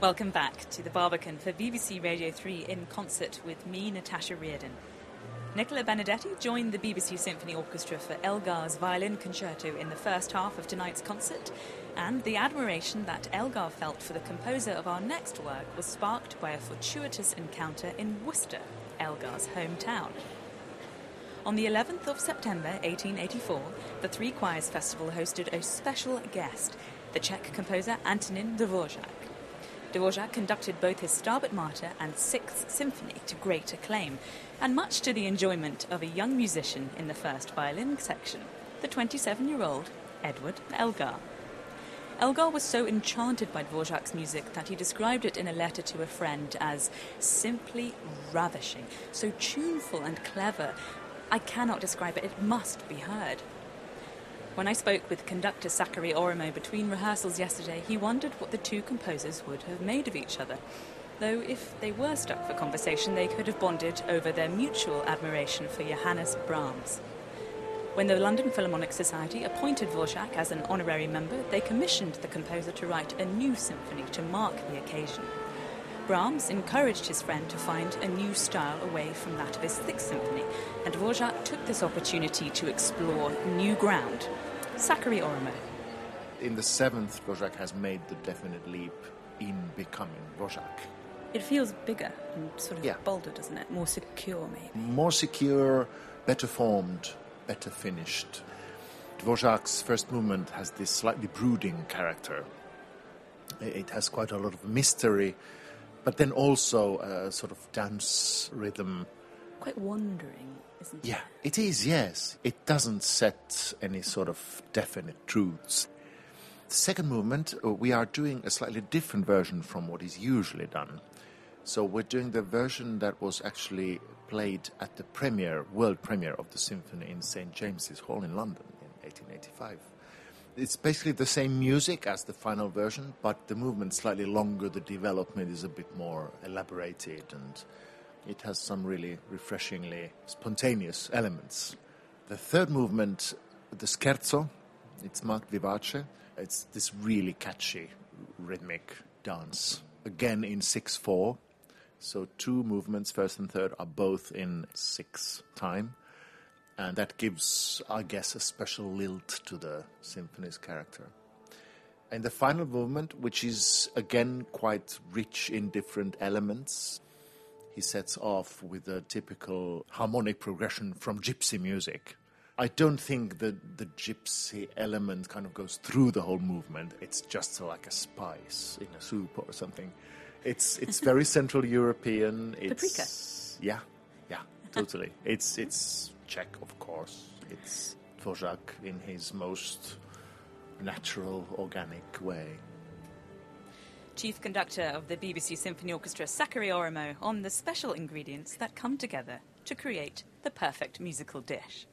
Welcome back to the Barbican for BBC Radio 3 in concert with me, Natasha Reardon. Nicola Benedetti joined the BBC Symphony Orchestra for Elgar's violin concerto in the first half of tonight's concert, and the admiration that Elgar felt for the composer of our next work was sparked by a fortuitous encounter in Worcester, Elgar's hometown. On the 11th of September 1884, the Three Choirs Festival hosted a special guest, the Czech composer Antonín Dvořák. Dvořák conducted both his Stabat Mater and Sixth Symphony to great acclaim, and much to the enjoyment of a young musician in the first violin section, the 27-year-old Edward Elgar. Elgar was so enchanted by Dvořák's music that he described it in a letter to a friend as simply ravishing, so tuneful and clever. I cannot describe it, it must be heard. When I spoke with conductor Sakari Orimo between rehearsals yesterday, he wondered what the two composers would have made of each other. Though if they were stuck for conversation, they could have bonded over their mutual admiration for Johannes Brahms. When the London Philharmonic Society appointed Dvořák as an honorary member, they commissioned the composer to write a new symphony to mark the occasion. Brahms encouraged his friend to find a new style away from that of his Sixth Symphony, and Dvořák took this opportunity to explore new ground. Sakari Orimo. In the seventh, Dvořák has made the definite leap in becoming Dvořák. It feels bigger and sort of bolder, doesn't it? More secure, maybe. More secure, better formed, better finished. Dvořák's first movement has this slightly brooding character. It has quite a lot of mystery, but then also a sort of dance rhythm. Quite wandering, isn't it? Yeah, it is, yes. It doesn't set any sort of definite truths. The second movement, we are doing a slightly different version from what is usually done. So we're doing the version that was actually played at the world premiere of the symphony in St. James's Hall in London in 1885. It's basically the same music as the final version, but the movement's slightly longer, the development is a bit more elaborated, and it has some really refreshingly spontaneous elements. The third movement, the scherzo, it's marked vivace. It's this really catchy rhythmic dance, again in 6/4. So two movements, first and third, are both in 6 time. And that gives, I guess, a special lilt to the symphony's character. And the final movement, which is, again, quite rich in different elements, he sets off with a typical harmonic progression from gypsy music. I don't think that the gypsy element kind of goes through the whole movement. It's just like a spice in a soup or something. It's very Central European. Paprika. Yeah, totally. It's Czech, of course. It's Dvořák in his most natural, organic way. Chief Conductor of the BBC Symphony Orchestra, Sakari Orimo, on the special ingredients that come together to create the perfect musical dish.